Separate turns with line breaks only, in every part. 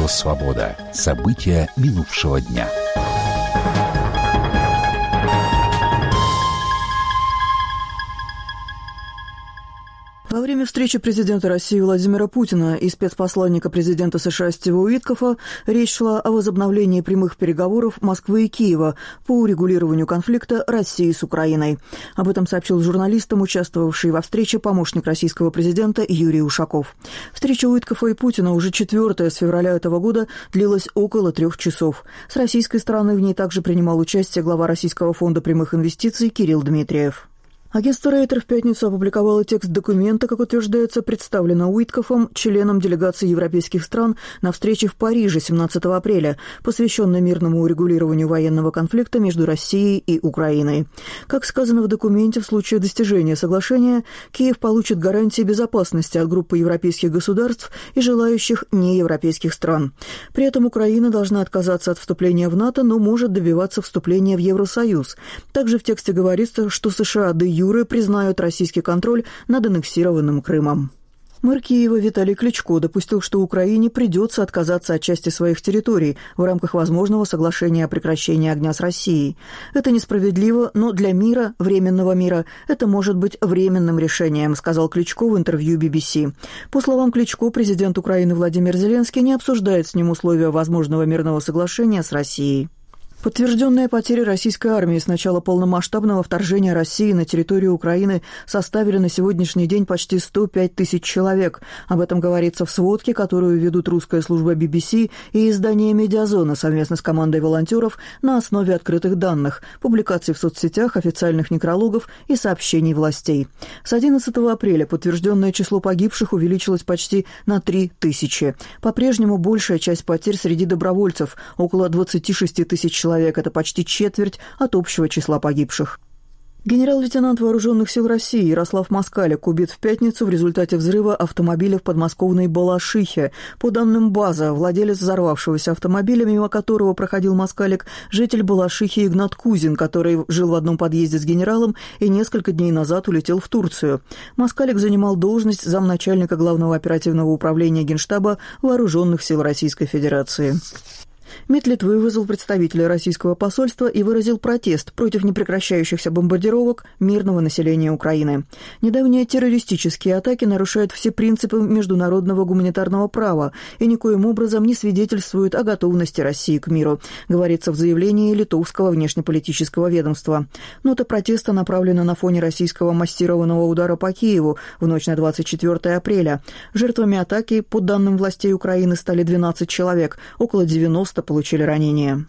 «Свобода». События минувшего дня.
Во время встречи президента России Владимира Путина и спецпосланника президента США Стива Уиткофа речь шла о возобновлении прямых переговоров Москвы и Киева по урегулированию конфликта России с Украиной. Об этом сообщил журналистам, участвовавший во встрече помощник российского президента Юрий Ушаков. Встреча Уиткофа и Путина уже 4-я с февраля этого года длилась около 3 часов. С российской стороны в ней также принимал участие глава Российского фонда прямых инвестиций Кирилл Дмитриев. Агентство Рейтер в пятницу опубликовало текст документа, как утверждается, представленного Уиткофом, членом делегации европейских стран на встрече в Париже 17 апреля, посвященной мирному урегулированию военного конфликта между Россией и Украиной. Как сказано в документе, в случае достижения соглашения Киев получит гарантии безопасности от группы европейских государств и желающих неевропейских стран. При этом Украина должна отказаться от вступления в НАТО, но может добиваться вступления в Евросоюз. Также в тексте говорится, что США де юре признают российский контроль над аннексированным Крымом. Мэр Киева Виталий Кличко допустил, что Украине придется отказаться от части своих территорий в рамках возможного соглашения о прекращении огня с Россией. Это несправедливо, но для мира, временного мира, это может быть временным решением, сказал Кличко в интервью BBC. По словам Кличко, президент Украины Владимир Зеленский не обсуждает с ним условия возможного мирного соглашения с Россией. Подтвержденные потери российской армии с начала полномасштабного вторжения России на территорию Украины составили на сегодняшний день почти 105 тысяч человек. Об этом говорится в сводке, которую ведут русская служба BBC и издание «Медиазона» совместно с командой волонтеров на основе открытых данных, публикаций в соцсетях, официальных некрологов и сообщений властей. С 11 апреля подтвержденное число погибших увеличилось почти на 3 тысячи. По-прежнему большая часть потерь среди добровольцев – около 26 тысяч человек. Это почти четверть от общего числа погибших. Генерал-лейтенант Вооруженных сил России Ярослав Москалик убит в пятницу в результате взрыва автомобиля в подмосковной Балашихе. По данным БАЗа, владелец взорвавшегося автомобиля, мимо которого проходил Москалик, житель Балашихи Игнат Кузин, который жил в одном подъезде с генералом и несколько дней назад улетел в Турцию. Москалик занимал должность замначальника Главного оперативного управления Генштаба Вооруженных сил Российской Федерации. МИД Литвы вызвал представителя российского посольства и выразил протест против непрекращающихся бомбардировок мирного населения Украины. Недавние террористические атаки нарушают все принципы международного гуманитарного права и никоим образом не свидетельствуют о готовности России к миру, говорится в заявлении литовского внешнеполитического ведомства. Нота протеста направлена на фоне российского массированного удара по Киеву в ночь на 24 апреля. Жертвами атаки, по данным властей Украины, стали 12 человек, около 90 получили ранения.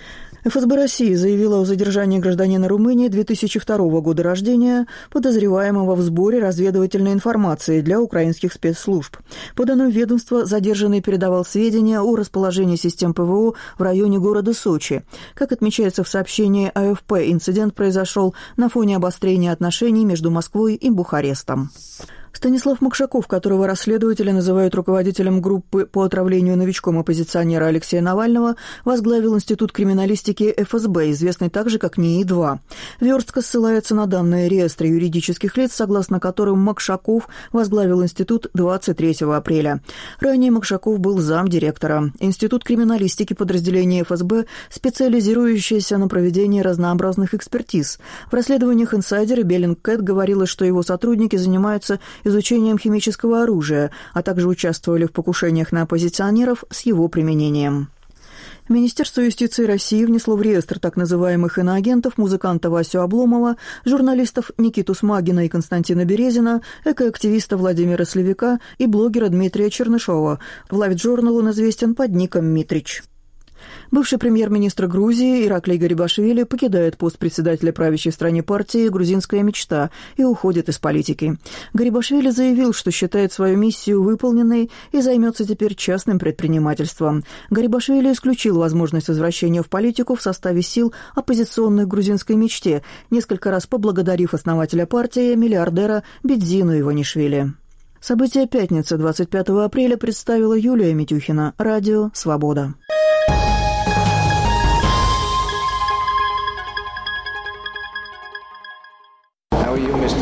ФСБ России заявила о задержании гражданина Румынии 2002 года рождения, подозреваемого в сборе разведывательной информации для украинских спецслужб. По данным ведомства, задержанный передавал сведения о расположении систем ПВО в районе города Сочи. Как отмечается в сообщении АФП, инцидент произошел на фоне обострения отношений между Москвой и Бухарестом. Станислав Макшаков, которого расследователи называют руководителем группы по отравлению новичком оппозиционера Алексея Навального, возглавил Институт криминалистики ФСБ, известный также как НИИ-2. Верстка ссылается на данные реестра юридических лиц, согласно которым Макшаков возглавил институт 23 апреля. Ранее Макшаков был замдиректора. Институт криминалистики подразделения ФСБ, специализирующийся на проведении разнообразных экспертиз. В расследованиях «Инсайдер» и «Беллингкэт» говорилось, что его сотрудники занимаются изучением химического оружия, а также участвовали в покушениях на оппозиционеров с его применением. Министерство юстиции России внесло в реестр так называемых иноагентов музыканта Васю Обломова, журналистов Никиту Смагина и Константина Березина, экоактивиста Владимира Сливика и блогера Дмитрия Чернышова. В Live Journal он известен под ником Митрич. Бывший премьер-министр Грузии Ираклий Гарибашвили покидает пост председателя правящей в стране партии «Грузинская мечта» и уходит из политики. Гарибашвили заявил, что считает свою миссию выполненной и займется теперь частным предпринимательством. Гарибашвили исключил возможность возвращения в политику в составе сил оппозиционных «Грузинской мечте», несколько раз поблагодарив основателя партии, миллиардера Бедзину Иванишвили. События пятницы 25 апреля представила Юлия Митюхина. Радио «Свобода».